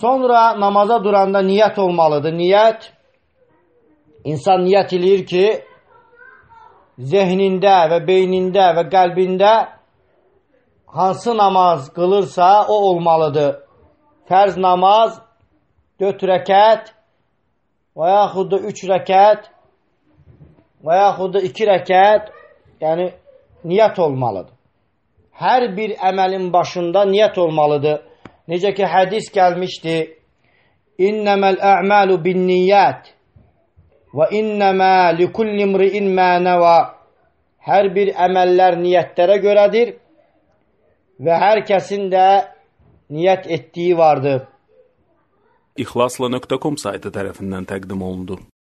Sonra namaza duranda niyyət olmalıdır. Niyyət, insan niyyət eləyir ki, zehnində və beynində və qəlbində hansı namaz qılırsa, o olmalıdır. Fərz namaz 4 rəkət və yaxud da 3 rəkət və yaxud da 2 rəkət, yəni niyyət olmalıdır. Hər bir əməlin başında niyyət olmalıdır. Necə ki, hədis gəlmişdi, İnnəməl ə'məlu bin niyyət və innəmə likulli imri'in mə nəvə. Hər bir əməllər niyyətlərə görədir və hər kəsin də niyyət etdiyi vardır. İxlasla.com saytı tərəfindən təqdim olundu.